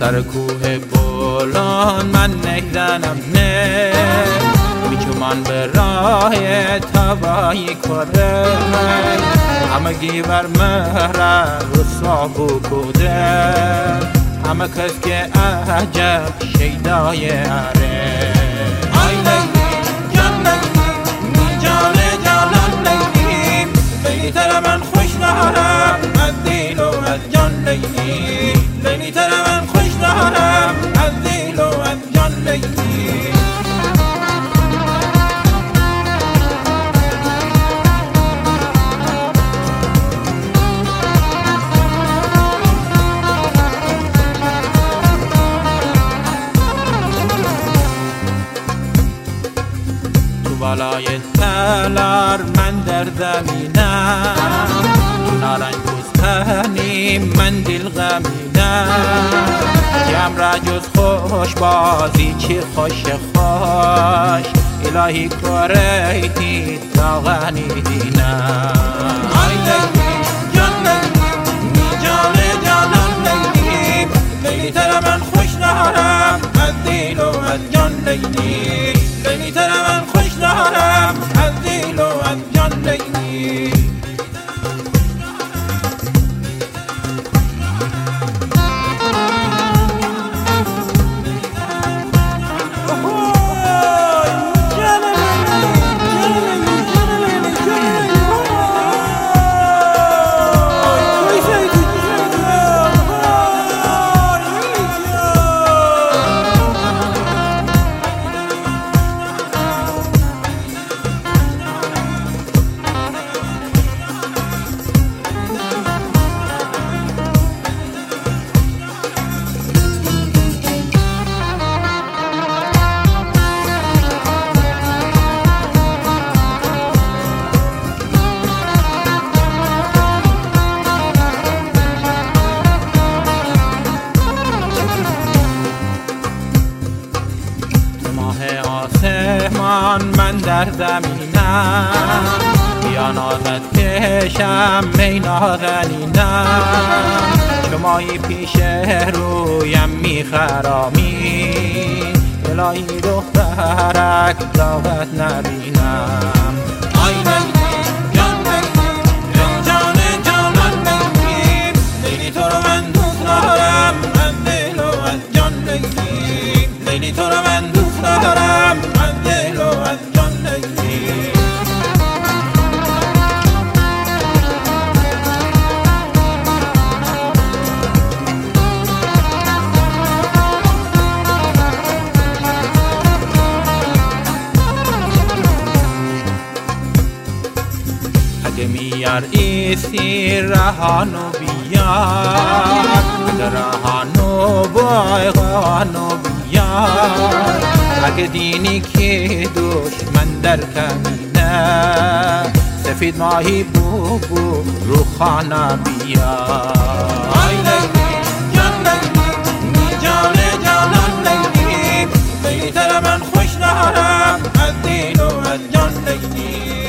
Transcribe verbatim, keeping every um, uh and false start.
سر کوه بلند من نگذنم نه میچومان به راه تبایی کره همگی بر مهر رسوا بکوده همه کس که عجب شیدای اره آی لیلی جان لیلی جان جانان لیلی لیلی تر من خوش دارم از دل و از جان لیلی لیلی تر من خوش دارم از دل و از جان لیلی بالای تلار من در زمینم تو نارنج بستانی من دل غمینم یم را جز خوش بازی چی خوش خوش الهی کریتی داغنی دینم آی لیلی جان لیلی جان جانان لیلی لیلی تر من خوش دارم از دل و از جان لیلی لیلی تر من خوش دارم از دل و از جان لیلی آسمان من در زمینم بیا نازت کشم می نازنینم شمایی پیش رویم میخرامی الهی دخترک داغت نبینم آی لیلی جان لیلی جان جانان لیلی لیلی تو رو من دوست دارم از دل و از جان لیلی لیلی تو رو من دوست دارم از دل و از جان لیلی اگه میار ایسی رهانو بیار اگه رهانو بایغانو بیار اگه دینی که دشمن در کمینه سفید ماهی بو بو رو خانه بیار آی لیلی جان لیلی جان جانان لیلی لیلی تر من خوش دارم از دل و از جان لیلی